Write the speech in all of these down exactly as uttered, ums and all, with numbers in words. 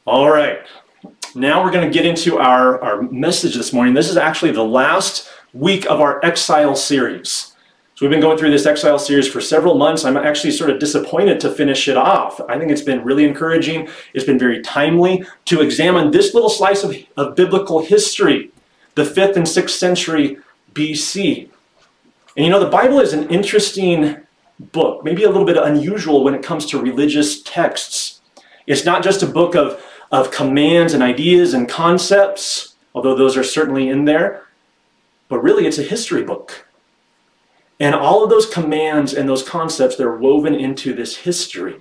All right, now we're going to get into our, our message this morning. This is actually the last week of our Exile series. So we've been going through this Exile series for several months. I'm actually sort of disappointed to finish it off. I think it's been really encouraging. It's been very timely to examine this little slice of, of biblical history, the fifth and sixth century B C. And you know, the Bible is an interesting book, maybe a little bit unusual when it comes to religious texts. It's not just a book of, of commands and ideas and concepts, although those are certainly in there, but really it's a history book. And all of those commands and those concepts, they're woven into this history,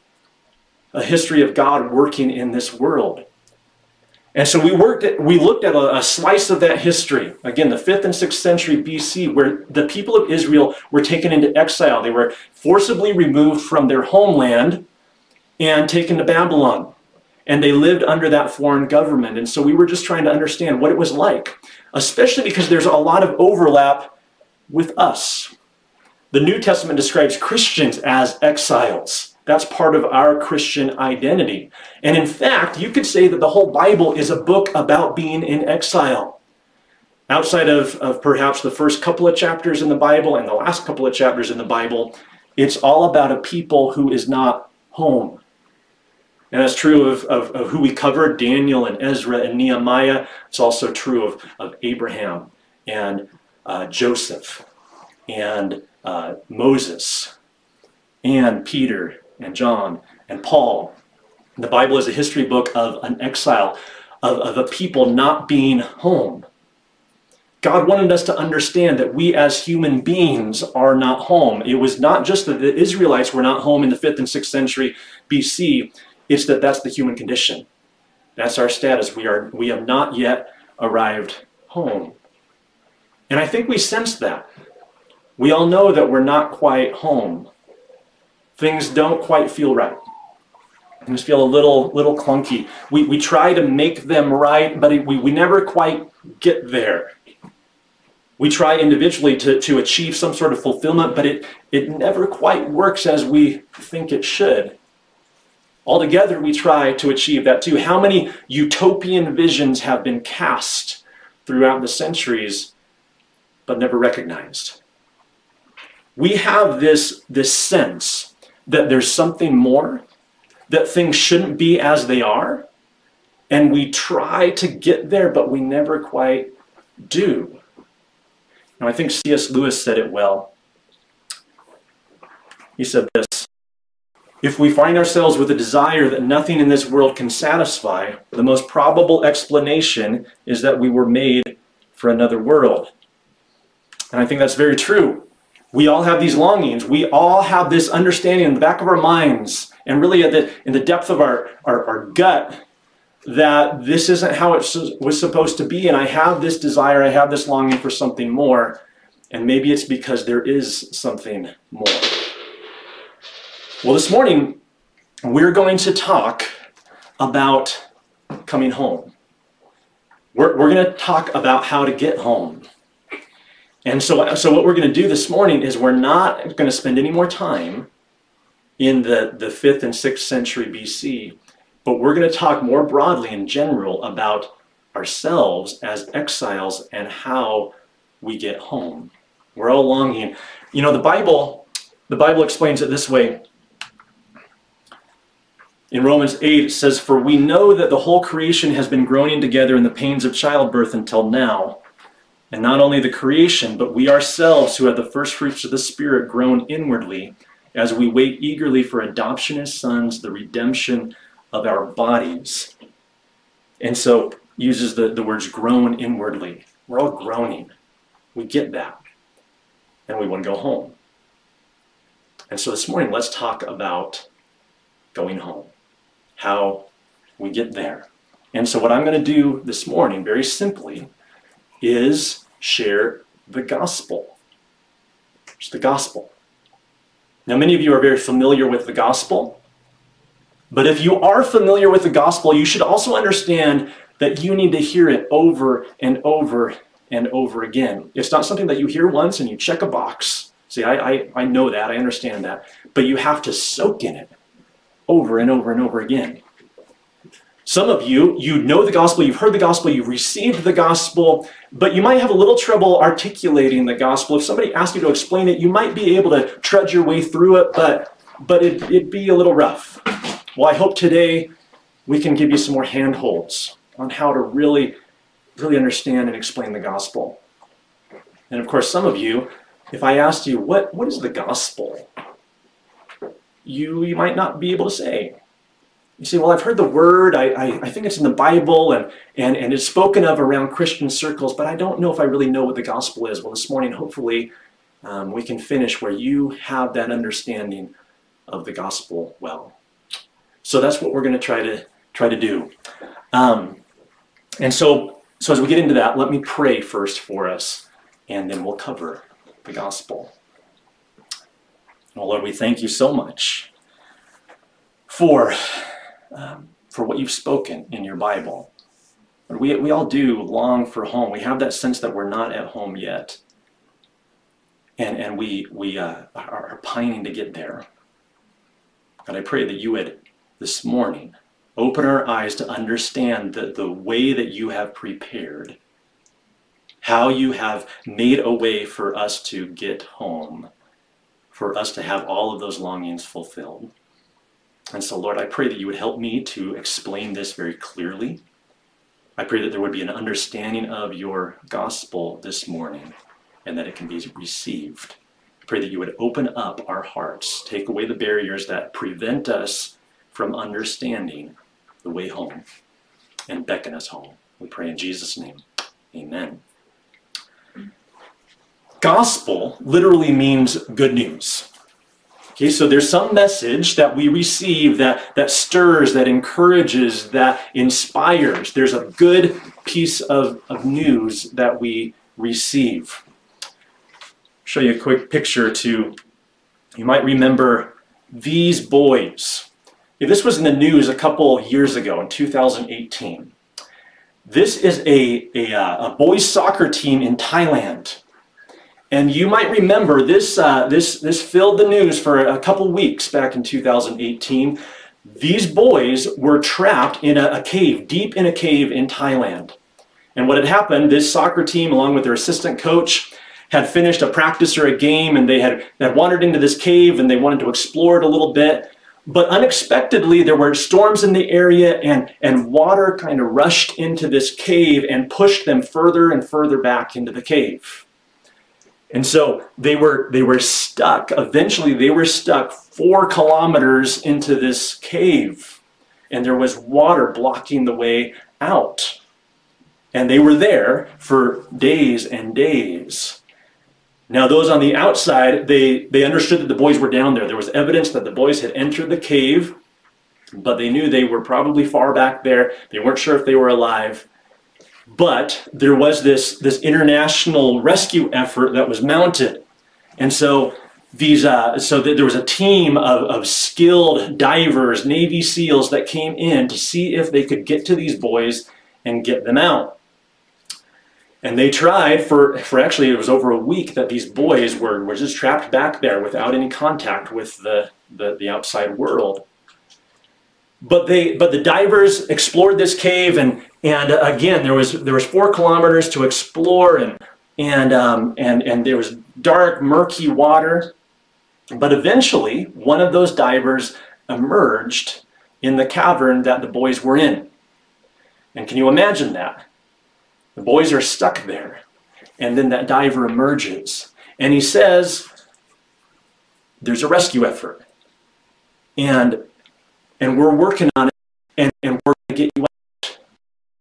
a history of God working in this world. And so we worked at, we looked at a, a slice of that history, again, the fifth and sixth century B C, where the people of Israel were taken into exile. They were forcibly removed from their homeland and taken to Babylon. And they lived under that foreign government. And so we were just trying to understand what it was like, especially because there's a lot of overlap with us. The New Testament describes Christians as exiles. That's part of our Christian identity. And in fact, you could say that the whole Bible is a book about being in exile. Outside of, of perhaps the first couple of chapters in the Bible and the last couple of chapters in the Bible, it's all about a people who is not home. And that's true of, of, of who we covered, Daniel and Ezra and Nehemiah. It's also true of, of Abraham and uh, Joseph and uh, Moses and Peter and John and Paul. The Bible is a history book of an exile, of, of a people not being home. God wanted us to understand that we as human beings are not home. It was not just that the Israelites were not home in the fifth and sixth century B C, it's that that's the human condition. That's our status. We are, we have not yet arrived home. And I think we sense that. We all know that we're not quite home. Things don't quite feel right. Things feel a little, little clunky. We, we try to make them right, but it, we, we never quite get there. We try individually to, to achieve some sort of fulfillment, but it, it never quite works as we think it should. Altogether, we try to achieve that too. How many utopian visions have been cast throughout the centuries, but never recognized? We have this, this sense that there's something more, that things shouldn't be as they are, and we try to get there, but we never quite do. Now, I think C S Lewis said it well. He said this: if we find ourselves with a desire that nothing in this world can satisfy, the most probable explanation is that we were made for another world. And I think that's very true. We all have these longings. We all have this understanding in the back of our minds and really at the, in the depth of our, our, our gut that this isn't how it was supposed to be. And I have this desire, I have this longing for something more. And maybe it's because there is something more. Well, this morning, we're going to talk about coming home. We're, we're going to talk about how to get home. And so, so what we're going to do this morning is we're not going to spend any more time in the, the fifth and sixth century B C, but we're going to talk more broadly in general about ourselves as exiles and how we get home. We're all longing. You know, the Bible, the Bible explains it this way. In Romans eight, it says, "For we know that the whole creation has been groaning together in the pains of childbirth until now. And not only the creation, but we ourselves who have the first fruits of the Spirit groan inwardly as we wait eagerly for adoption as sons, the redemption of our bodies." And so uses the, the words groan inwardly. We're all groaning. We get that. And we want to go home. And so this morning, let's talk about going home. How we get there. And so what I'm going to do this morning, very simply, is share the gospel. It's the gospel. Now, many of you are very familiar with the gospel, but if you are familiar with the gospel, you should also understand that you need to hear it over and over and over again. It's not something that you hear once and you check a box. See, I, I, I know that, I understand that, but you have to soak in it over and over and over again. Some of you, you know the gospel, you've heard the gospel, you've received the gospel, but you might have a little trouble articulating the gospel. If somebody asked you to explain it, you might be able to trudge your way through it, but, but it, it'd be a little rough. Well, I hope today we can give you some more handholds on how to really, really understand and explain the gospel. And of course, some of you, if I asked you, what, what is the gospel? You, you might not be able to say. You say, well, I've heard the word, I, I, I think it's in the Bible, and, and, and it's spoken of around Christian circles, but I don't know if I really know what the gospel is. Well, this morning, hopefully, um, we can finish where you have that understanding of the gospel well. So that's what we're going to try to try to do. Um, and so, so as we get into that, let me pray first for us, and then we'll cover the gospel. Well, Lord, we thank you so much for Um, for what you've spoken in your Bible. We, we all do long for home. We have that sense that we're not at home yet. And, and we, we uh, are, are pining to get there. God, I pray that you would, this morning, open our eyes to understand the, the way that you have prepared, how you have made a way for us to get home, for us to have all of those longings fulfilled. And so, Lord, I pray that you would help me to explain this very clearly. I pray that there would be an understanding of your gospel this morning and that it can be received. I pray that you would open up our hearts, take away the barriers that prevent us from understanding the way home, and beckon us home. We pray in Jesus' name. Amen. Gospel literally means good news. Okay, so there's some message that we receive that, that stirs, that encourages, that inspires. There's a good piece of, of news that we receive. I'll show you a quick picture to, you might remember these boys. Okay, this was in the news a couple years ago in two thousand eighteen. This is a, a, a boys soccer team in Thailand. And you might remember this, uh, this, this filled the news for a couple weeks back in two thousand eighteen. These boys were trapped in a, a cave, deep in a cave in Thailand. And what had happened, this soccer team, along with their assistant coach, had finished a practice or a game, and they had, had wandered into this cave, and they wanted to explore it a little bit. But unexpectedly, there were storms in the area, and, and water kind of rushed into this cave and pushed them further and further back into the cave. And so they were, they were stuck. Eventually, they were stuck four kilometers into this cave. And there was water blocking the way out. And they were there for days and days. Now, those on the outside, they, they understood that the boys were down there. There was evidence that the boys had entered the cave, but they knew they were probably far back there. They weren't sure if they were alive. But there was this, this international rescue effort that was mounted. And so these, uh, so th there was a team of, of skilled divers, Navy SEALs that came in to see if they could get to these boys and get them out. And they tried for, for actually it was over a week that these boys were, were just trapped back there without any contact with the, the, the outside world. But they, but the divers explored this cave, and and uh, again there was there was four kilometers to explore, and and um, and and there was dark, murky water. But eventually, one of those divers emerged in the cavern that the boys were in. And can you imagine that? The boys are stuck there, and then that diver emerges, and he says, "There's a rescue effort, and." And we're working on it, and, and we're going to get you out of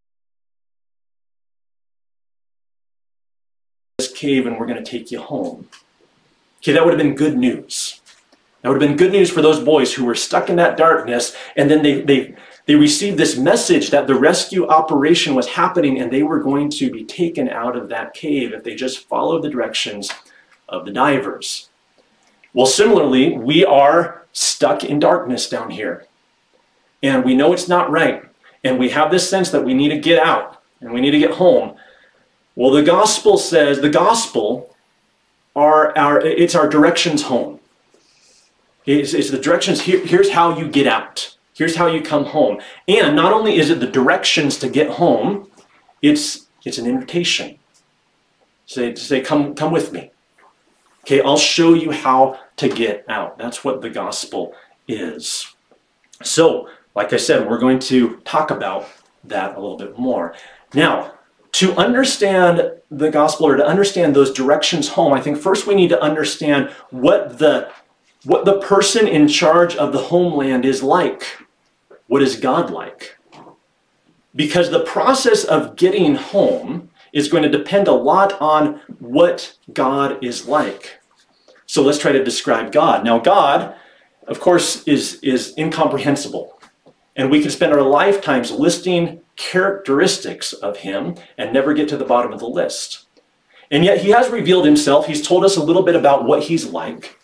this cave, and we're going to take you home. Okay, that would have been good news. That would have been good news for those boys who were stuck in that darkness, and then they, they, they received this message that the rescue operation was happening, and they were going to be taken out of that cave if they just followed the directions of the divers. Well, similarly, we are stuck in darkness down here. And we know it's not right. And we have this sense that we need to get out and we need to get home. Well, the gospel says, the gospel are our, it's our directions home. It's, it's the directions, here, here's how you get out. Here's how you come home. And not only is it the directions to get home, it's it's an invitation. Say, to say, come, come with me. Okay, I'll show you how to get out. That's what the gospel is. So, like I said, we're going to talk about that a little bit more. Now, to understand the gospel or to understand those directions home, I think first we need to understand what the, what the person in charge of the homeland is like. What is God like? Because the process of getting home is going to depend a lot on what God is like. So let's try to describe God. Now, God, of course, is, is incomprehensible. And we can spend our lifetimes listing characteristics of him and never get to the bottom of the list. And yet he has revealed himself. He's told us a little bit about what he's like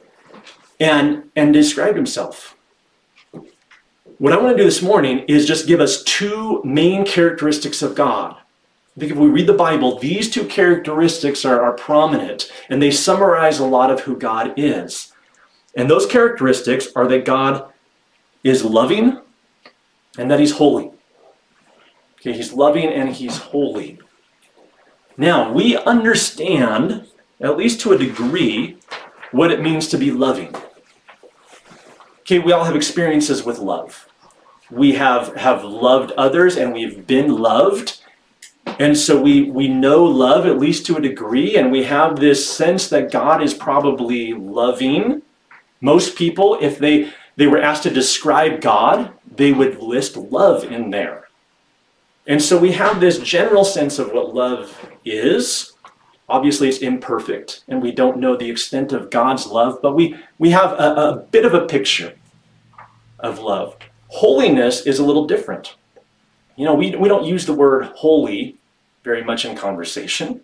and, and described himself. What I want to do this morning is just give us two main characteristics of God. I think if we read the Bible, these two characteristics are, are prominent, and they summarize a lot of who God is. And those characteristics are that God is loving and that he's holy. Okay, he's loving and he's holy. Now, we understand, at least to a degree, what it means to be loving. Okay, we all have experiences with love. We have, have loved others and we've been loved. And so we, we know love at least to a degree, and we have this sense that God is probably loving. Most people, if they, they were asked to describe God, they would list love in there. And so we have this general sense of what love is. Obviously, it's imperfect, and we don't know the extent of God's love, but we, we have a, a bit of a picture of love. Holiness is a little different. You know, we, we don't use the word holy very much in conversation.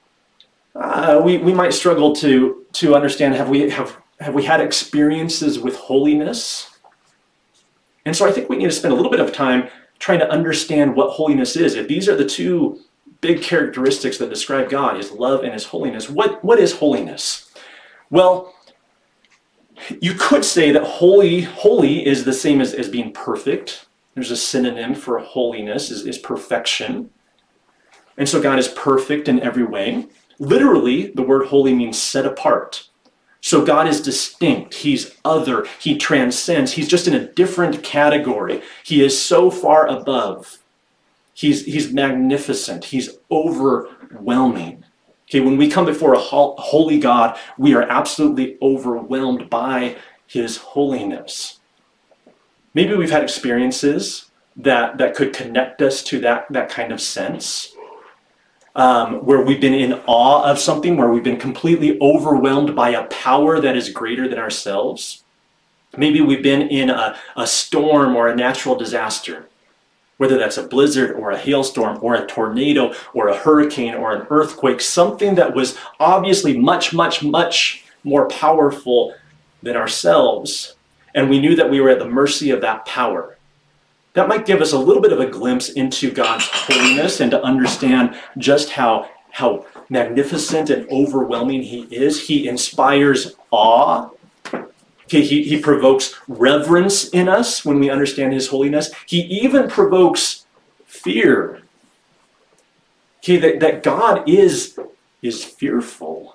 Uh, we, we might struggle to, to understand, have we, have, have we had experiences with holiness? And so I think we need to spend a little bit of time trying to understand what holiness is. If these are the two big characteristics that describe God, his love and his holiness, what, what is holiness? Well, you could say that holy, holy is the same as, as being perfect. There's a synonym for holiness, is, is perfection. And so God is perfect in every way. Literally, the word holy means set apart. So God is distinct. He's other. He transcends. He's just in a different category. He is so far above. He's, he's magnificent. He's overwhelming. Okay, when we come before a holy God, we are absolutely overwhelmed by his holiness. Maybe we've had experiences that, that could connect us to that, that kind of sense, um, where we've been in awe of something, where we've been completely overwhelmed by a power that is greater than ourselves. Maybe we've been in a, a storm or a natural disaster, whether that's a blizzard or a hailstorm or a tornado or a hurricane or an earthquake, something that was obviously much, much, much more powerful than ourselves. And we knew that we were at the mercy of that power. That might give us a little bit of a glimpse into God's holiness and to understand just how, how magnificent and overwhelming he is. He inspires awe. Okay, he, he provokes reverence in us when we understand his holiness. He even provokes fear. Okay, that, that God is, is fearful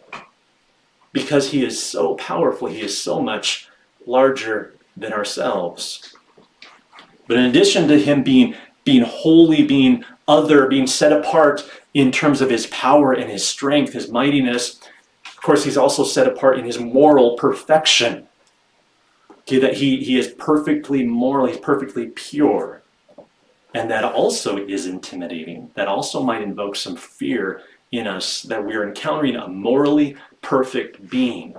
because he is so powerful. He is so much larger than ourselves. But in addition to him being, being holy, being other, being set apart in terms of his power and his strength, his mightiness, of course, he's also set apart in his moral perfection. Okay, that he, he is perfectly moral, he's perfectly pure. And that also is intimidating. That also might invoke some fear in us that we are encountering a morally perfect being.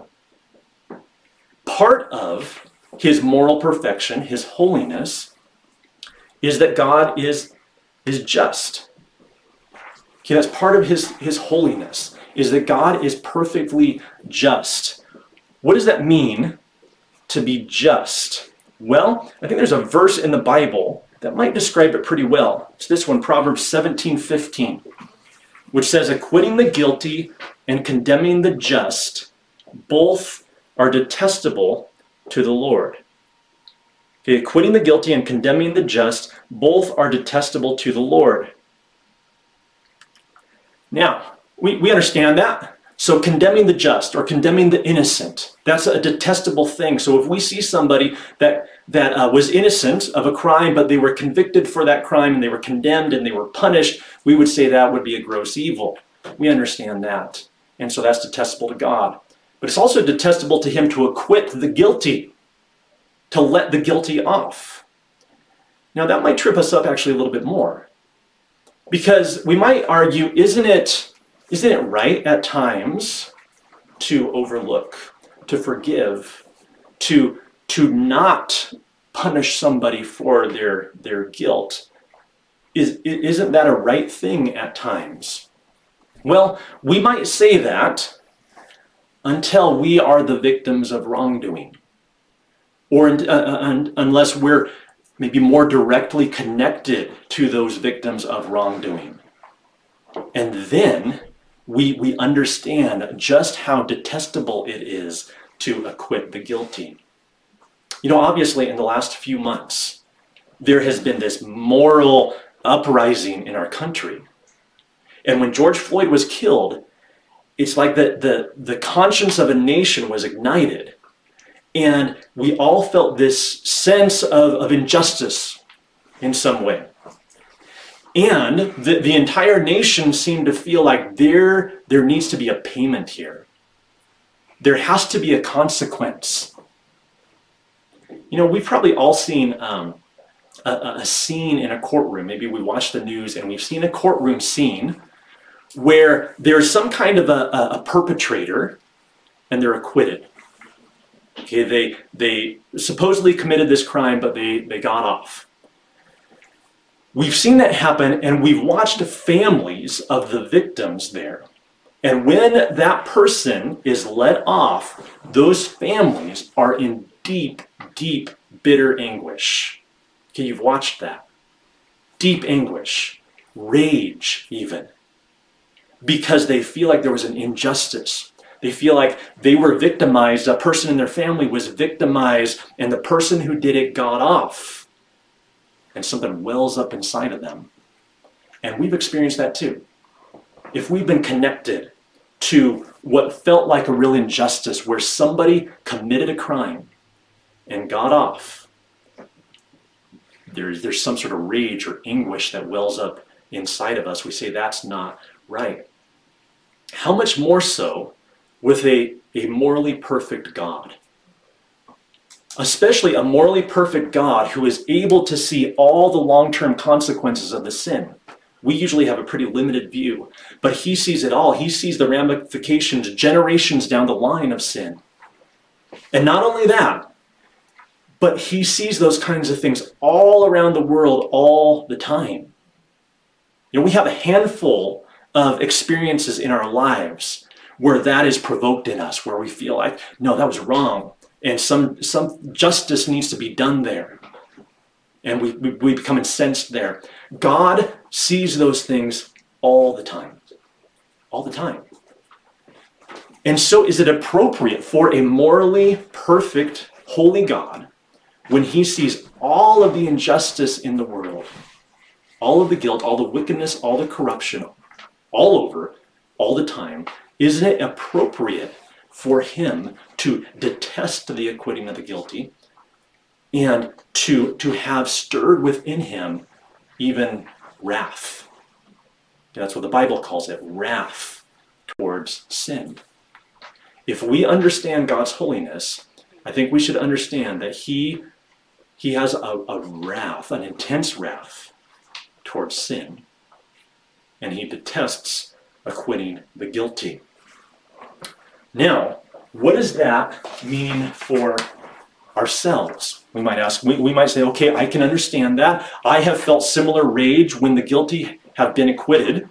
Part of his moral perfection, his holiness, is that God is, is just. Okay, that's part of his, his holiness, is that God is perfectly just. What does that mean to be just? Well, I think there's a verse in the Bible that might describe it pretty well. It's this one, Proverbs seventeen fifteen, which says, acquitting the guilty and condemning the just, both are detestable to the Lord. Okay, acquitting the guilty and condemning the just, both are detestable to the Lord. Now, we, we understand that. So condemning the just or condemning the innocent, that's a detestable thing. So if we see somebody that, that uh, was innocent of a crime, but they were convicted for that crime and they were condemned and they were punished, we would say that would be a gross evil. We understand that. And so that's detestable to God. But it's also detestable to him to acquit the guilty, to let the guilty off. Now that might trip us up actually a little bit more. Because we might argue, isn't it, isn't it right at times to overlook, to forgive, to, to not punish somebody for their, their guilt? Is, isn't that a right thing at times? Well, we might say that until we are the victims of wrongdoing, or uh, un, unless we're maybe more directly connected to those victims of wrongdoing. And then we, we understand just how detestable it is to acquit the guilty. You know, obviously in the last few months, there has been this moral uprising in our country. And when George Floyd was killed, it's like the, the, the conscience of a nation was ignited. And we all felt this sense of, of injustice in some way. And the, the entire nation seemed to feel like there, there needs to be a payment here. There has to be a consequence. You know, we've probably all seen um, a, a scene in a courtroom. Maybe we watch the news and we've seen a courtroom scene where there's some kind of a, a, a perpetrator and they're acquitted. Okay, they, they supposedly committed this crime, but they, they got off. We've seen that happen, and we've watched families of the victims there. And when that person is let off, those families are in deep, deep, bitter anguish. Okay, you've watched that. Deep anguish, rage even, because they feel like there was an injustice. They feel like they were victimized, a person in their family was victimized, and the person who did it got off. And something wells up inside of them. And we've experienced that too. If we've been connected to what felt like a real injustice, where somebody committed a crime and got off, there's, there's some sort of rage or anguish that wells up inside of us. We say that's not right. How much more so with a, a morally perfect God? Especially a morally perfect God who is able to see all the long-term consequences of the sin. We usually have a pretty limited view, but he sees it all. He sees the ramifications generations down the line of sin. And not only that, but he sees those kinds of things all around the world all the time. You know, we have a handful of experiences in our lives where that is provoked in us, where we feel like, no, that was wrong. And some, some justice needs to be done there. And we, we, we become incensed there. God sees those things all the time. All the time. And so is it appropriate for a morally perfect, holy God, when he sees all of the injustice in the world, all of the guilt, all the wickedness, all the corruption, all over, all the time, isn't it appropriate for him to detest the acquitting of the guilty and to, to have stirred within him even wrath? That's what the Bible calls it, wrath towards sin. If we understand God's holiness, I think we should understand that he, he has a, a wrath, an intense wrath towards sin. And he detests acquitting the guilty. Now, what does that mean for ourselves? We might ask, we, we might say, okay, I can understand that. I have felt similar rage when the guilty have been acquitted.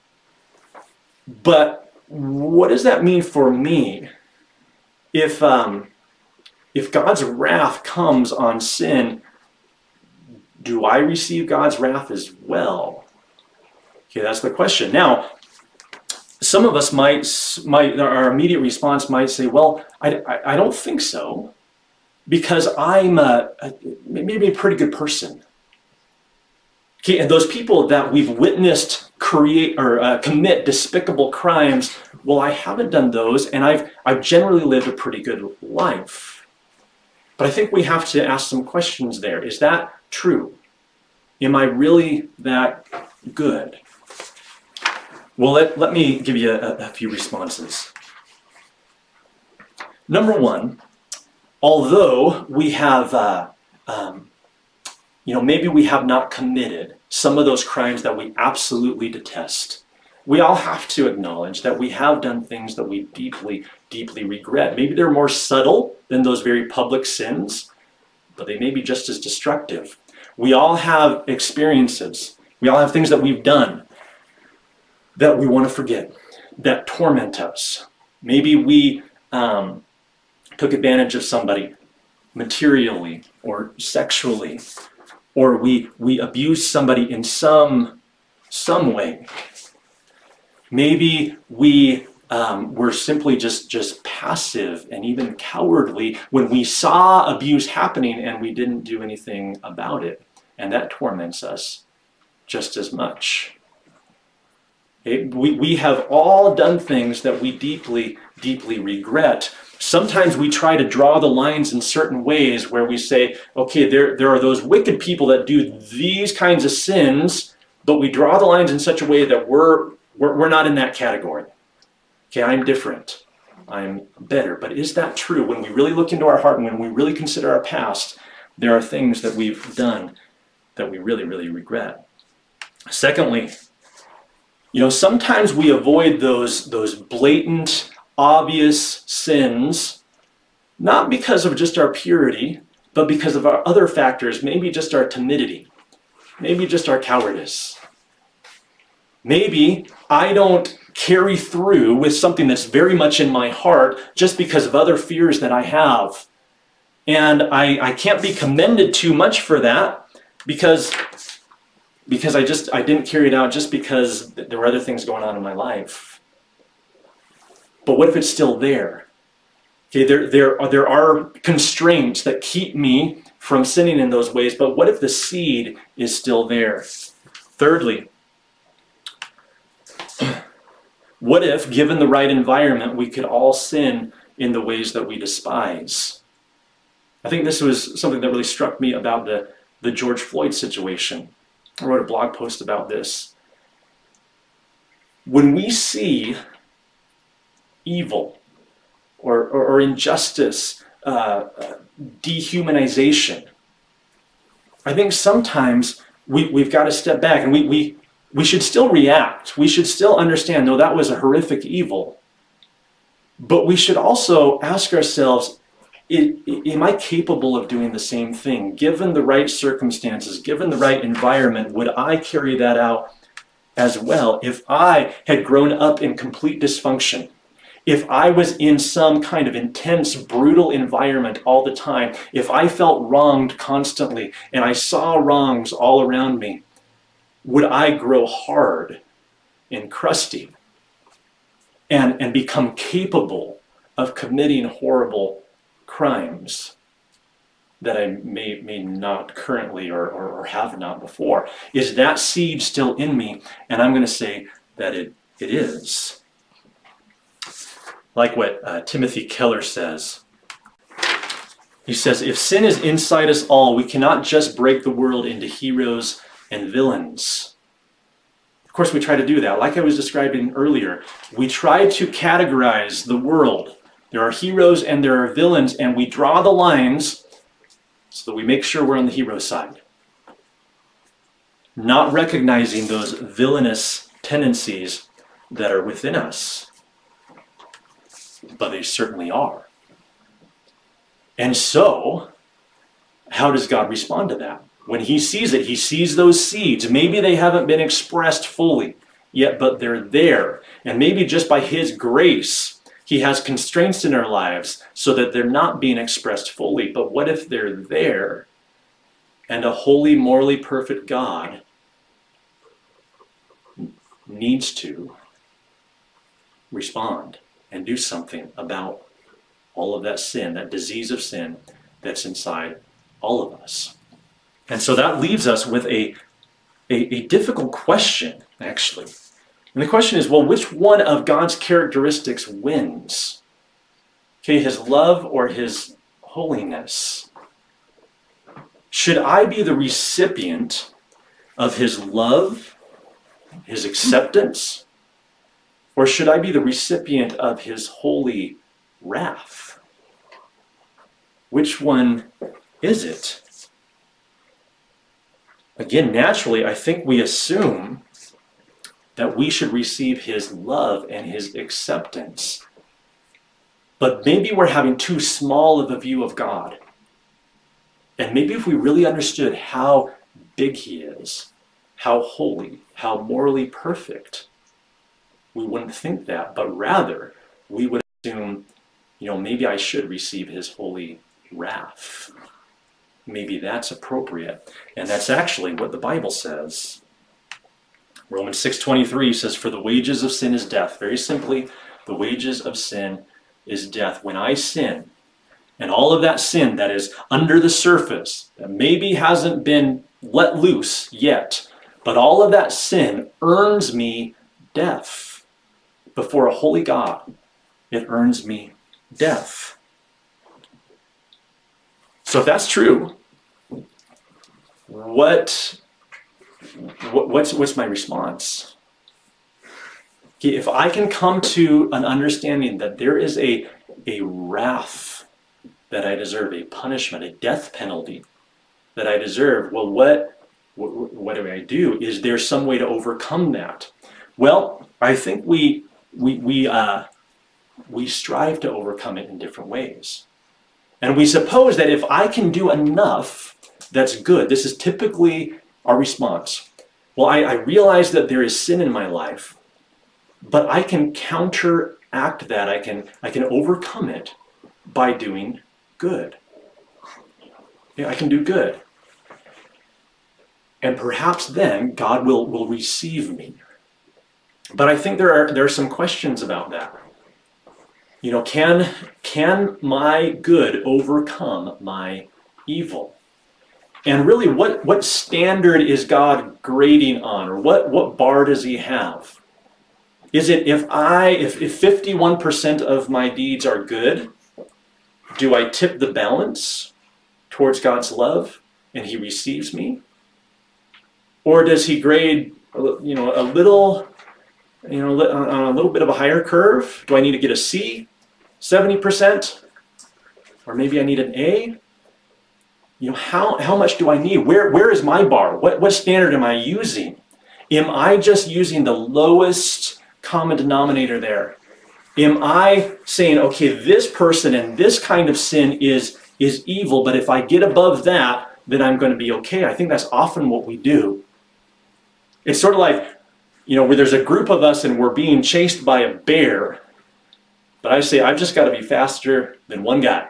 But what does that mean for me? If, um, if God's wrath comes on sin, do I receive God's wrath as well? Okay, that's the question. Now, some of us might, might, our immediate response might say, well, I, I, I don't think so. because I'm a, a, maybe a pretty good person. Okay, and those people that we've witnessed create or uh, commit despicable crimes, well, I haven't done those, and I've I've generally lived a pretty good life. But I think we have to ask some questions there. Is that true? Am I really that good? Well, let, let me give you a, a few responses. Number one, although we have, uh, um, you know, maybe we have not committed some of those crimes that we absolutely detest, we all have to acknowledge that we have done things that we deeply, deeply regret. Maybe they're more subtle than those very public sins, but they may be just as destructive. We all have experiences. We all have things that we've done that we want to forget, that torment us. Maybe we um, took advantage of somebody materially or sexually, or we, we abused somebody in some, some way. Maybe we um, were simply just, just passive and even cowardly when we saw abuse happening and we didn't do anything about it. And that torments us just as much. It, we, we have all done things that we deeply, deeply regret. Sometimes we try to draw the lines in certain ways where we say, okay, there, there are those wicked people that do these kinds of sins, but we draw the lines in such a way that we're, we're, we're not in that category. Okay, I'm different. I'm better. But is that true? When we really look into our heart and when we really consider our past, there are things that we've done that we really, really regret. Secondly, you know, sometimes we avoid those, those blatant, obvious sins, not because of just our purity, but because of our other factors, maybe just our timidity, maybe just our cowardice. Maybe I don't carry through with something that's very much in my heart just because of other fears that I have. And I, I can't be commended too much for that because, because I just I didn't carry it out just because there were other things going on in my life. But what if it's still there? Okay, there, there, are, there are constraints that keep me from sinning in those ways, but what if the seed is still there? Thirdly, what if, given the right environment, we could all sin in the ways that we despise? I think this was something that really struck me about the, the George Floyd situation. I wrote a blog post about this. When we see evil or, or, or injustice, uh, dehumanization, I think sometimes we, we've got to step back and we, we, we should still react. We should still understand, no, that was a horrific evil. But we should also ask ourselves, am I capable of doing the same thing? Given the right circumstances, given the right environment, would I carry that out as well? If I had grown up in complete dysfunction, if I was in some kind of intense, brutal environment all the time, if I felt wronged constantly and I saw wrongs all around me, would I grow hard and crusty and, and become capable of committing horrible crimes that I may, may not currently or, or, or have not before? Is that seed still in me? And I'm going to say that it, it is. Like what uh, Timothy Keller says. He says, if sin is inside us all, we cannot just break the world into heroes and villains. Of course, we try to do that. Like I was describing earlier, we try to categorize the world. There are heroes and there are villains, and we draw the lines so that we make sure we're on the hero side. Not recognizing those villainous tendencies that are within us. But they certainly are. And so, how does God respond to that? When he sees it, he sees those seeds. Maybe they haven't been expressed fully yet, but they're there. And maybe just by his grace, he has constraints in our lives so that they're not being expressed fully. But what if they're there and a holy, morally perfect God needs to respond and do something about all of that sin, that disease of sin that's inside all of us. And so that leaves us with a, a, a difficult question, actually. And the question is, well, which one of God's characteristics wins? Okay, his love or his holiness? Should I be the recipient of his love, his acceptance, or should I be the recipient of his holy wrath? Which one is it? Again, naturally, I think we assume that we should receive his love and his acceptance. But maybe we're having too small of a view of God. And maybe if we really understood how big he is, how holy, how morally perfect, we wouldn't think that, but rather we would assume, you know, maybe I should receive his holy wrath. Maybe that's appropriate. And that's actually what the Bible says. Romans six twenty-three says, for the wages of sin is death. Very simply, the wages of sin is death. When I sin, and all of that sin that is under the surface, that maybe hasn't been let loose yet, but all of that sin earns me death. Before a holy God, it earns me death. So if that's true, what, what what's what's my response? Okay, if I can come to an understanding that there is a a wrath that I deserve, a punishment, a death penalty that I deserve, well, what what, what do I do? Is there some way to overcome that? Well, I think we we we uh, we strive to overcome it in different ways. And we suppose that if I can do enough, that's good. This is typically our response. Well, I, I realize that there is sin in my life, but I can counteract that. I can, I can overcome it by doing good. Yeah, I can do good. And perhaps then God will, will receive me. But I think there are, there are some questions about that. You know, can, can my good overcome my evil? And really, what, what standard is God grading on? Or what, what bar does he have? Is it if I, if, if fifty-one percent of my deeds are good, do I tip the balance towards God's love and he receives me? Or does he grade, you know, a little, you know, on a little bit of a higher curve? Do I need to get a C? seventy percent? Or maybe I need an A? You know, how, how much do I need? Where, where is my bar? What, what standard am I using? Am I just using the lowest common denominator there? Am I saying, okay, this person and this kind of sin is, is evil, but if I get above that, then I'm going to be okay? I think that's often what we do. It's sort of like, you know, where there's a group of us and we're being chased by a bear, but I say, I've just got to be faster than one guy.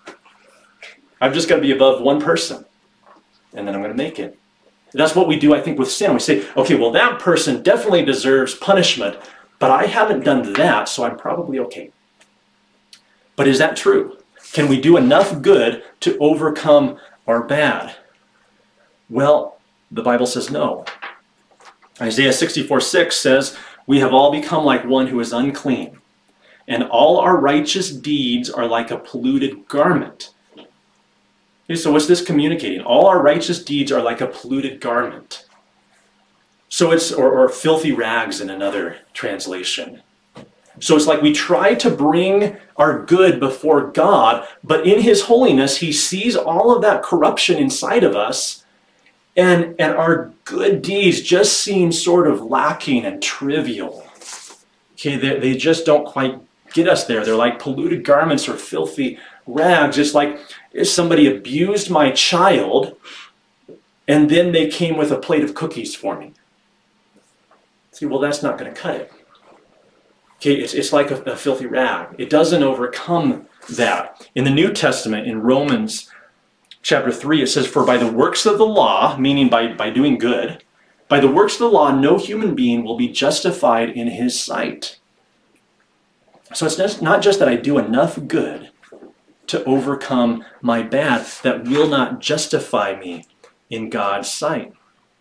I've just got to be above one person, and then I'm going to make it. That's what we do, I think, with sin. We say, okay, well, that person definitely deserves punishment, but I haven't done that, so I'm probably okay. But is that true? Can we do enough good to overcome our bad? Well, the Bible says no. Isaiah sixty-four six says, we have all become like one who is unclean, and all our righteous deeds are like a polluted garment. Okay, so what's this communicating? All our righteous deeds are like a polluted garment. So it's, or, or filthy rags in another translation. So it's like we try to bring our good before God, but in his holiness, he sees all of that corruption inside of us, and, and our good deeds just seem sort of lacking and trivial. Okay, they, they just don't quite get us there. They're like polluted garments or filthy rags. It's like if somebody abused my child and then they came with a plate of cookies for me. See, well, that's not going to cut it. Okay, it's, it's like a, a filthy rag. It doesn't overcome that. In the New Testament, in Romans chapter three, it says, for by the works of the law, meaning by, by doing good, by the works of the law, no human being will be justified in his sight. So it's not just that I do enough good to overcome my bad that will not justify me in God's sight.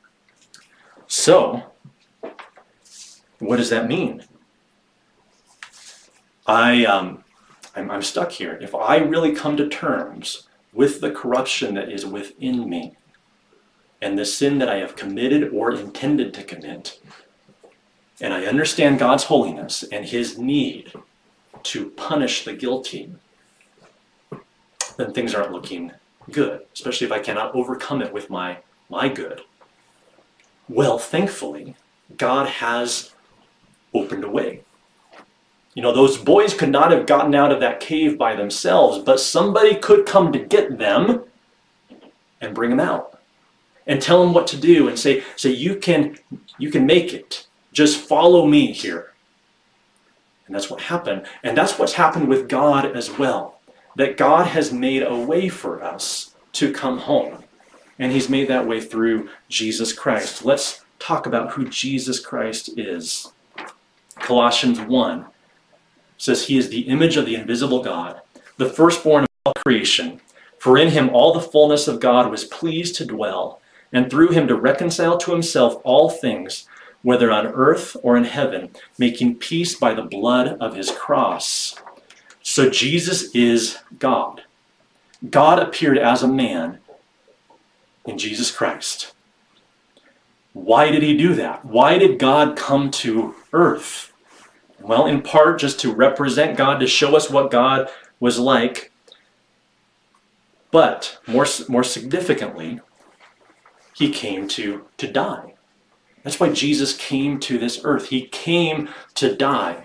So, what does that mean? I, um, I'm, I'm stuck here. If I really come to terms with the corruption that is within me and the sin that I have committed or intended to commit, and I understand God's holiness and his need to punish the guilty, then things aren't looking good, especially if I cannot overcome it with my, my good. Well, thankfully, God has opened a way. You know, those boys could not have gotten out of that cave by themselves, but somebody could come to get them and bring them out and tell them what to do and say, say you can, you can make it. Just follow me here. And that's what happened. And that's what's happened with God as well. That God has made a way for us to come home. And he's made that way through Jesus Christ. Let's talk about who Jesus Christ is. Colossians one says he is the image of the invisible God, the firstborn of all creation. For in him all the fullness of God was pleased to dwell, and through him to reconcile to himself all things, whether on earth or in heaven, making peace by the blood of his cross. So Jesus is God. God appeared as a man in Jesus Christ. Why did he do that? Why did God come to earth? Well, in part just to represent God, to show us what God was like. But more, more significantly, he came to, to die. That's why Jesus came to this earth. He came to die.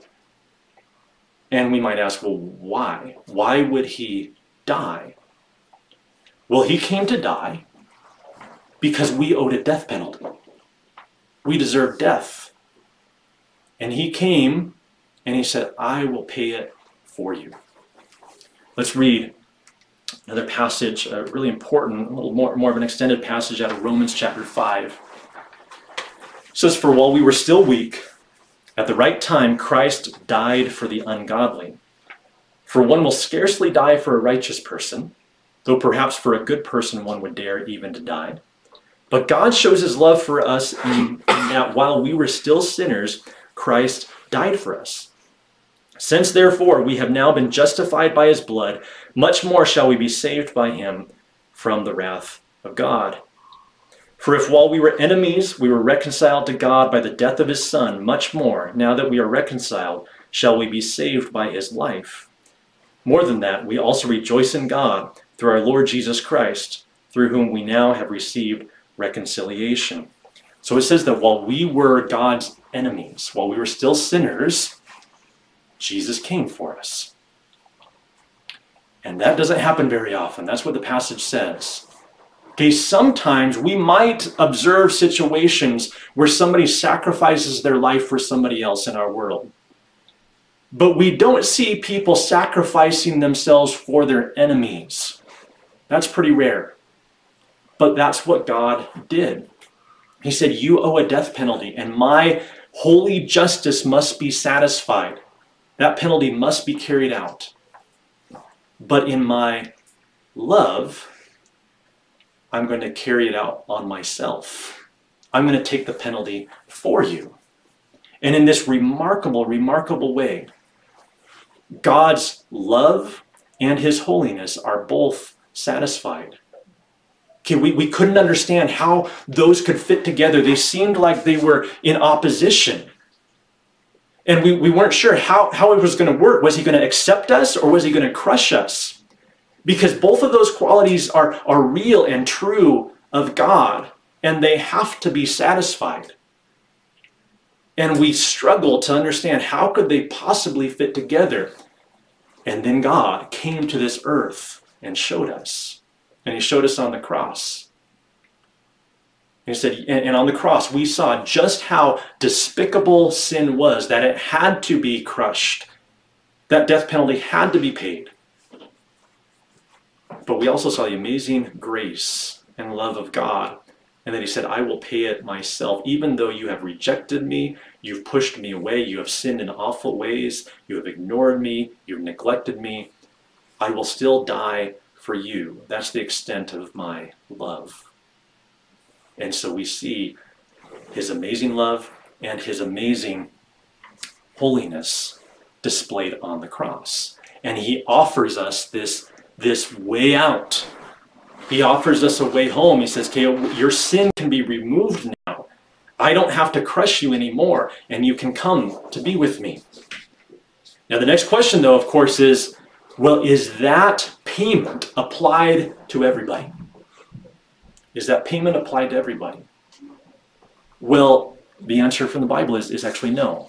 And we might ask, well, why? Why would he die? Well, he came to die because we owed a death penalty. We deserved death. And he came and he said, I will pay it for you. Let's read another passage, uh, really important, a little more, more of an extended passage out of Romans chapter five. It says, for while we were still weak, at the right time Christ died for the ungodly. For one will scarcely die for a righteous person, though perhaps for a good person one would dare even to die. But God shows his love for us in, in that while we were still sinners, Christ died for us. Since therefore we have now been justified by his blood, much more shall we be saved by him from the wrath of God. For if while we were enemies, we were reconciled to God by the death of his Son, much more, now that we are reconciled, shall we be saved by his life. More than that, we also rejoice in God through our Lord Jesus Christ, through whom we now have received reconciliation. So it says that while we were God's enemies, while we were still sinners, Jesus came for us. And that doesn't happen very often. That's what the passage says. Okay, sometimes we might observe situations where somebody sacrifices their life for somebody else in our world. But we don't see people sacrificing themselves for their enemies. That's pretty rare. But that's what God did. He said, you owe a death penalty, and my holy justice must be satisfied. That penalty must be carried out. But in my love, I'm going to carry it out on myself. I'm going to take the penalty for you. And in this remarkable, remarkable way, God's love and his holiness are both satisfied. Okay, we, we couldn't understand how those could fit together. They seemed like they were in opposition. And we, we weren't sure how, how it was going to work. Was he going to accept us or was he going to crush us? Because both of those qualities are, are real and true of God, and they have to be satisfied. And we struggle to understand how could they possibly fit together. And then God came to this earth and showed us. And he showed us on the cross. And he said, and on the cross we saw just how despicable sin was, that it had to be crushed. That death penalty had to be paid. But we also saw the amazing grace and love of God. And then he said, I will pay it myself. Even though you have rejected me, you've pushed me away, you have sinned in awful ways, you have ignored me, you've neglected me, I will still die for you. That's the extent of my love. And so we see his amazing love and his amazing holiness displayed on the cross. And he offers us this, this way out. He offers us a way home. He says, okay, your sin can be removed now. I don't have to crush you anymore, and you can come to be with me. Now the next question, though, of course, is, well, is that payment applied to everybody? Is that payment applied to everybody? Well, the answer from the Bible is, is actually no.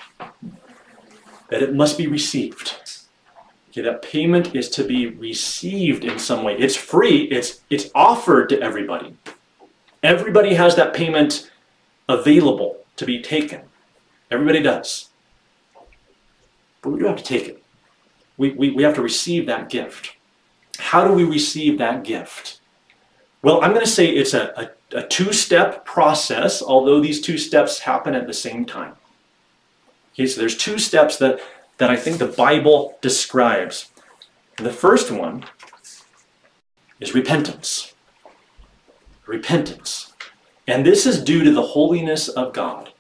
That it must be received. Okay, that payment is to be received in some way. It's free. It's, it's offered to everybody. Everybody has that payment available to be taken. Everybody does. But we do have to take it. We, we, we have to receive that gift. How do we receive that gift? Well, I'm going to say it's a, a, a two-step process, although these two steps happen at the same time. Okay, so there's two steps that, that I think the Bible describes. And the first one is repentance. Repentance. And this is due to the holiness of God.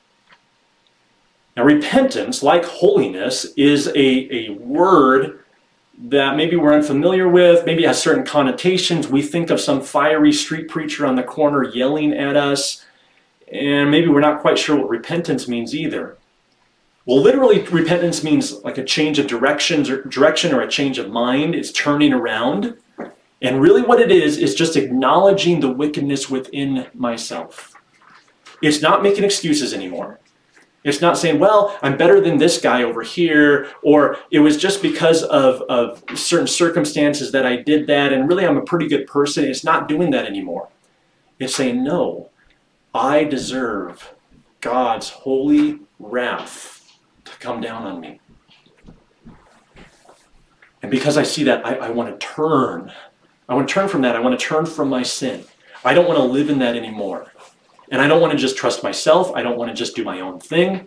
Now, repentance, like holiness, is a, a word that maybe we're unfamiliar with, maybe has certain connotations. We think of some fiery street preacher on the corner yelling at us, and maybe we're not quite sure what repentance means either. Well, literally, repentance means like a change of directions or direction or a change of mind. It's turning around. And really what it is, is just acknowledging the wickedness within myself. It's not making excuses anymore. It's not saying, well, I'm better than this guy over here, or it was just because of, of certain circumstances that I did that, and really I'm a pretty good person. It's not doing that anymore. It's saying, no, I deserve God's holy wrath to come down on me. And because I see that, I, I want to turn. I want to turn from that. I want to turn from my sin. I don't want to live in that anymore. And I don't want to just trust myself. I don't want to just do my own thing.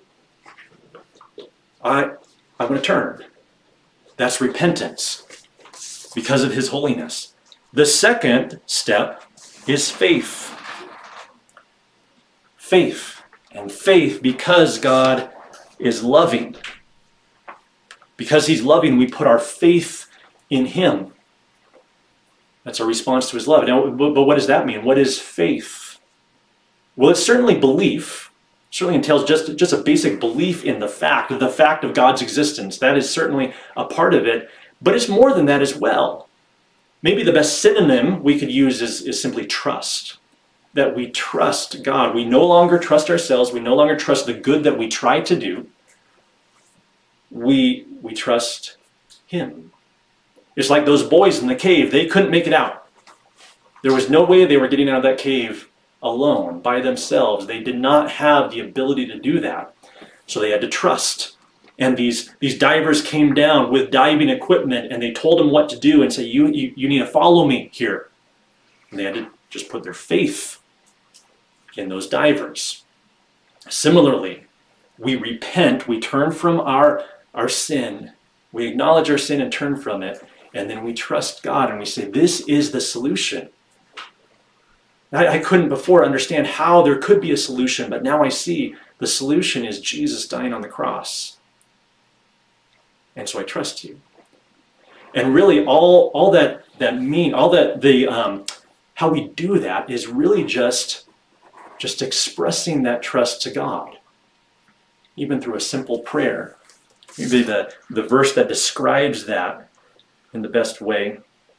I, I want to turn. That's repentance because of his holiness. The second step is faith. Faith. And faith because God is loving. Because he's loving, we put our faith in him. That's our response to his love. Now, but what does that mean? What is faith? Well, it's certainly belief. It certainly entails just, just a basic belief in the fact, the fact of God's existence. That is certainly a part of it. But it's more than that as well. Maybe the best synonym we could use is, is simply trust. That we trust God. We no longer trust ourselves. We no longer trust the good that we try to do. We, we trust him. It's like those boys in the cave. They couldn't make it out. There was no way they were getting out of that cave alone, by themselves. They did not have the ability to do that. So they had to trust. And these, these divers came down with diving equipment, and they told them what to do and say, you, you, you need to follow me here. And they had to just put their faith in those divers. Similarly, we repent, we turn from our, our sin, we acknowledge our sin and turn from it, and then we trust God and we say, this is the solution. I, I couldn't before understand how there could be a solution, but now I see the solution is Jesus dying on the cross. And so I trust you. And really all, all that, that mean, all that the, um, how we do that is really just, just expressing that trust to God, even through a simple prayer. Maybe the, the verse that describes that in the best way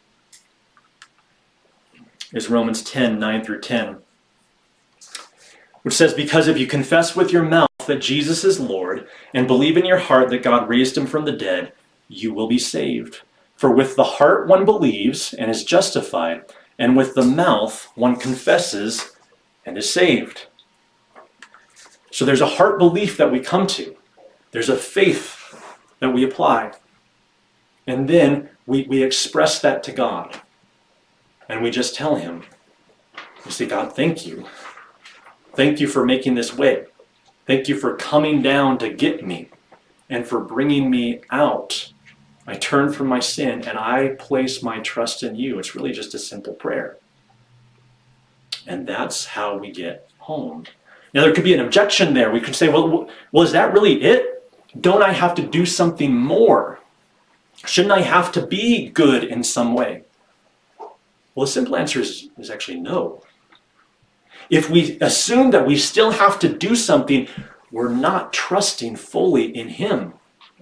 is Romans ten, nine through ten, which says, because if you confess with your mouth that Jesus is Lord and believe in your heart that God raised him from the dead, you will be saved. For with the heart one believes and is justified, and with the mouth one confesses and is saved. So there's a heart belief that we come to. There's a faith that we apply. And then we, we express that to God. And we just tell him, we say, God, thank you. Thank you for making this way. Thank you for coming down to get me and for bringing me out I turn from my sin and I place my trust in you. It's really just a simple prayer. And that's how we get home. Now, there could be an objection there. We could say, well, well, is that really it? Don't I have to do something more? Shouldn't I have to be good in some way? Well, the simple answer is, is actually no. If we assume that we still have to do something, we're not trusting fully in him.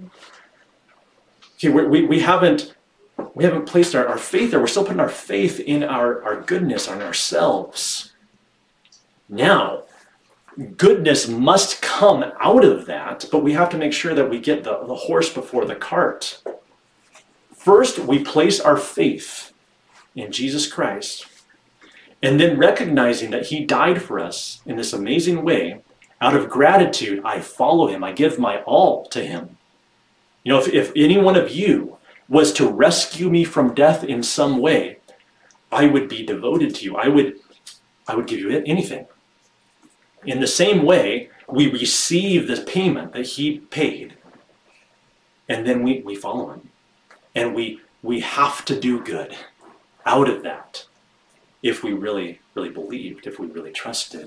Okay, we, we, we haven't we haven't placed our, our faith there. We're still putting our faith in our, our goodness, on ourselves. Now, goodness must come out of that, but we have to make sure that we get the, the horse before the cart. First, we place our faith in Jesus Christ, and then recognizing that he died for us in this amazing way, out of gratitude, I follow him. I give my all to him. You know, if, if any one of you was to rescue me from death in some way, I would be devoted to you. I would, I would give you anything. In the same way, we receive this payment that he paid, and then we, we follow him. And we, we have to do good out of that if we really, really believed, if we really trusted.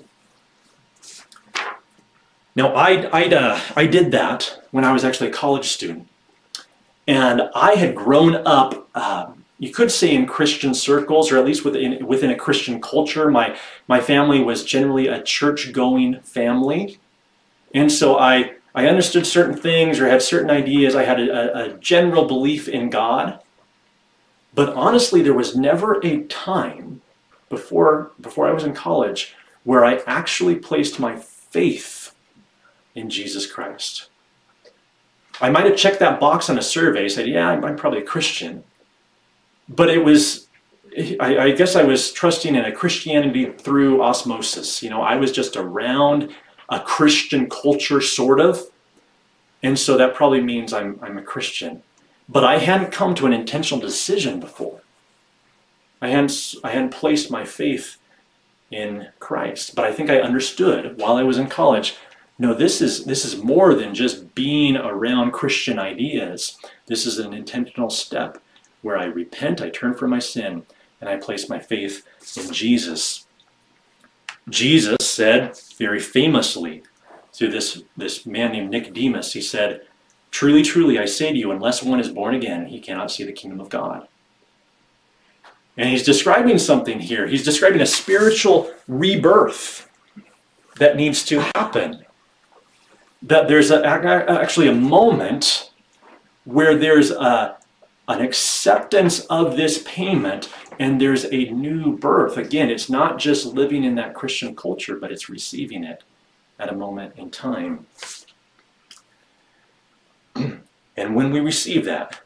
Now, I, I'd, uh, I did that when I was actually a college student. And I had grown up, um, you could say, in Christian circles, or at least within, within a Christian culture. My, my family was generally a church-going family. And so I, I understood certain things or had certain ideas. I had a, a general belief in God. But honestly, there was never a time before, before I was in college where I actually placed my faith in Jesus Christ. I might have checked that box on a survey, said, yeah, I'm, I'm probably a Christian. But it was, I, I guess I was trusting in a Christianity through osmosis. You know, I was just around a Christian culture, sort of. And so that probably means I'm, I'm a Christian. But I hadn't come to an intentional decision before. I hadn't, I hadn't placed my faith in Christ. But I think I understood while I was in college, no, this is, this is more than just being around Christian ideas. This is an intentional step where I repent, I turn from my sin, and I place my faith in Jesus. Jesus said very famously through this, this man named Nicodemus, he said, truly, truly, I say to you, unless one is born again, he cannot see the kingdom of God. And he's describing something here. He's describing a spiritual rebirth that needs to happen. That there's a, actually a moment where there's a, an acceptance of this payment and there's a new birth. Again, it's not just living in that Christian culture, but it's receiving it at a moment in time. And when we receive that,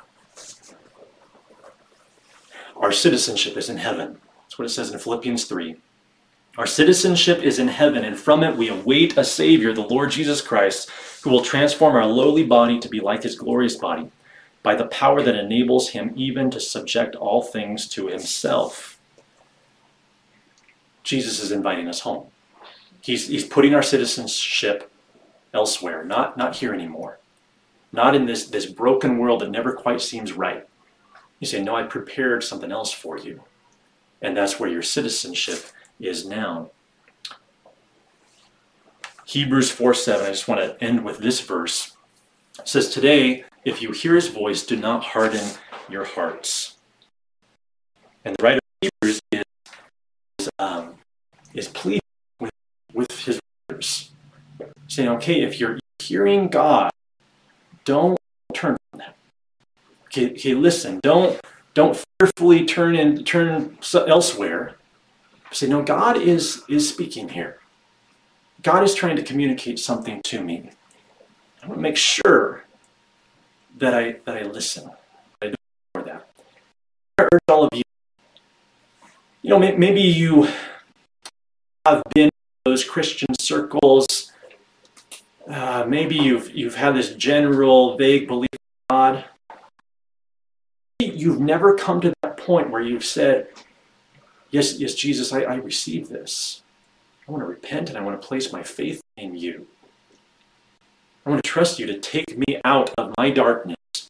our citizenship is in heaven. That's what it says in Philippians three. Our citizenship is in heaven, and from it we await a Savior, the Lord Jesus Christ, who will transform our lowly body to be like his glorious body, by the power that enables him even to subject all things to himself. Jesus is inviting us home. He's, he's putting our citizenship elsewhere, not, not here anymore. Not in this, this broken world that never quite seems right. You say, no, I prepared something else for you. And that's where your citizenship is now. Hebrews four seven, I just want to end with this verse. It says, today, if you hear his voice, do not harden your hearts. And the writer of Hebrews is, is, um, is pleading with, with his readers, saying, okay, if you're hearing God, don't turn from that. Okay, okay listen, don't, don't fearfully turn and turn elsewhere. Say, no, God is, is speaking here. God is trying to communicate something to me. I want to make sure that I, that I listen. I don't ignore that. I urge all of you, you know, maybe you have been in those Christian circles. Uh, maybe you've, you've had this general, vague belief in God. You've never come to that point where you've said, yes, yes, Jesus, I, I receive this. I want to repent and I want to place my faith in you. I want to trust you to take me out of my darkness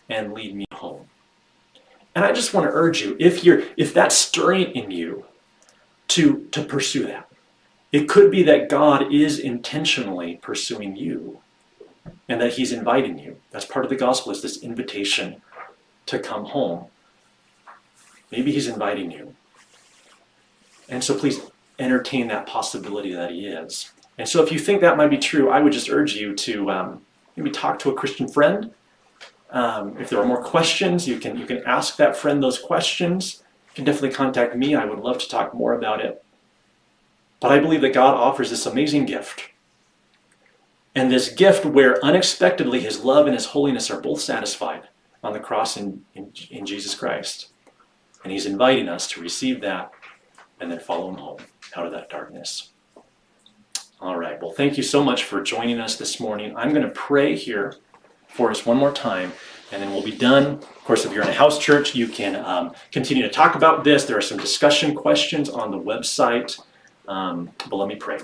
and lead me home. And I just want to urge you, if you're if that's stirring in you, to, to pursue that. It could be that God is intentionally pursuing you and that he's inviting you. That's part of the gospel, is this invitation to come home. Maybe he's inviting you. And so please entertain that possibility that he is. And so if you think that might be true, I would just urge you to um, maybe talk to a Christian friend. Um, if there are more questions, you can, you can ask that friend those questions. You can definitely contact me. I would love to talk more about it. But I believe that God offers this amazing gift. And this gift where unexpectedly his love and his holiness are both satisfied on the cross in, in, in Jesus Christ. And he's inviting us to receive that and then follow him home out of that darkness. All right. Well, thank you so much for joining us this morning. I'm going to pray here for us one more time, and then we'll be done. Of course, if you're in a house church, you can um, continue to talk about this. There are some discussion questions on the website. Um, but let me pray.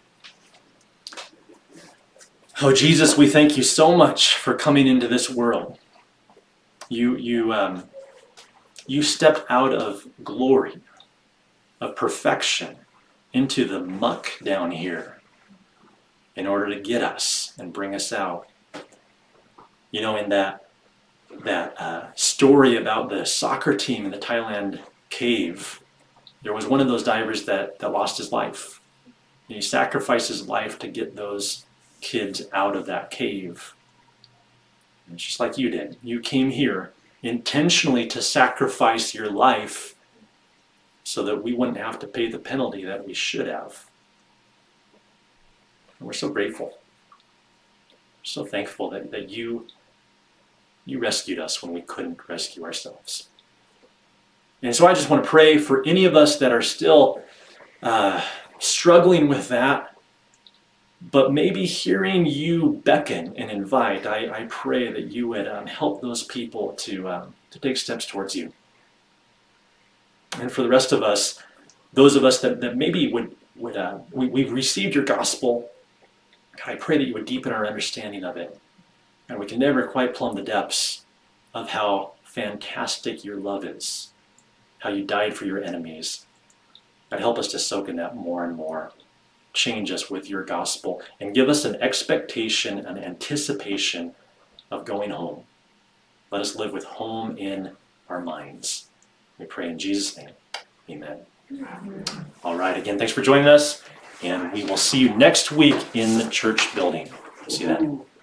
Oh, Jesus, we thank you so much for coming into this world. You, you, um, you stepped out of glory, of perfection, into the muck down here in order to get us and bring us out. You know, in that, that uh, story about the soccer team in the Thailand cave, there was one of those divers that, that lost his life. And he sacrificed his life to get those kids out of that cave. And just like you did, you came here intentionally to sacrifice your life so that we wouldn't have to pay the penalty that we should have. And we're so grateful. So thankful that, that you, you rescued us when we couldn't rescue ourselves. And so I just want to pray for any of us that are still uh, struggling with that, but maybe hearing you beckon and invite. I, I pray that you would um, help those people to, um, to take steps towards you. And for the rest of us, those of us that, that maybe would, would uh, we, we've received your gospel, God, I pray that you would deepen our understanding of it. And we can never quite plumb the depths of how fantastic your love is, how you died for your enemies. God, help us to soak in that more and more. Change us with your gospel and give us an expectation, an anticipation of going home. Let us live with home in our minds. We pray in Jesus' name. Amen. All right, again, thanks for joining us, and we will see you next week in the church building. See you then.